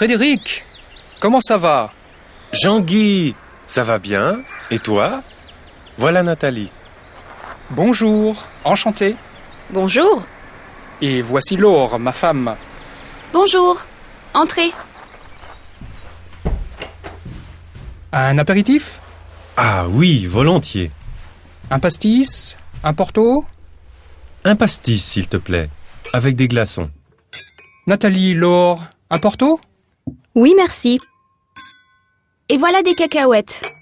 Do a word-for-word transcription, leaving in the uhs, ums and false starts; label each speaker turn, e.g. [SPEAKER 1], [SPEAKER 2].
[SPEAKER 1] Frédéric, comment ça va?
[SPEAKER 2] Jean-Guy, ça va bien? Et toi? Voilà Nathalie.
[SPEAKER 1] Bonjour, enchanté.
[SPEAKER 3] Bonjour.
[SPEAKER 1] Et voici Laure, ma femme.
[SPEAKER 3] Bonjour. Entrez.
[SPEAKER 1] Un apéritif?
[SPEAKER 2] Ah oui, volontiers.
[SPEAKER 1] Un pastis? Un porto?
[SPEAKER 2] Un pastis, s'il te plaît, avec des glaçons.
[SPEAKER 1] Nathalie, Laure, un porto?
[SPEAKER 4] Oui, merci.
[SPEAKER 3] Et voilà des cacahuètes.